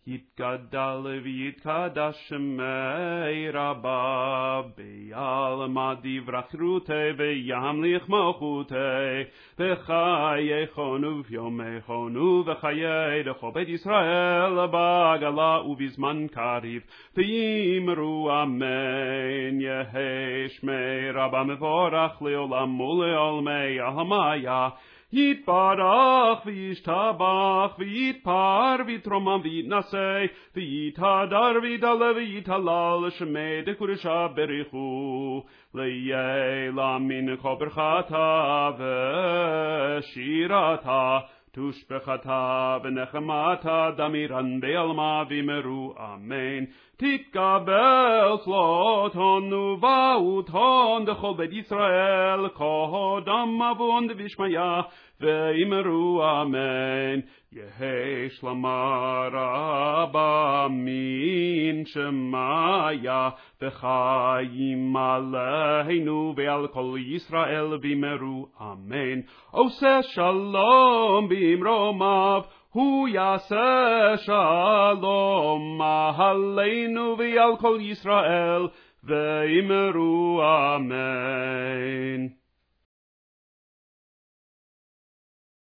יתגדל ויתקדש שמי רבה, בעלמא דברך רותי וימליך מלכותי, בחייכנו ויומנו וחיי לכל בית ישראל, בעגלה ובזמן קריב, ואמרו אמן. יהי שמי רבה מבורך לעולם ולעולמי עלמיה, יתברך וישתבח ויתפאר ויתרומם ויתנשא ויתהדר ויתעלה ויתהלל שמי דקודשה בריחו לילה מן כל ברכתה ושירתה תושבחתה ונחמתה דמירן בעלמא ואמרו אמן. תתקבל צלותון ובאותון דכל בית ישראל קודם אבון דבשמיא ואמרו אמן. יהי שלמה רבה מן שמיה וחיים עלינו ועל כל ישראל ואמרו אמן. עושה שלום במרומיו הוא יעשה שלום עלינו ועל כל ישראל ואמרו אמן.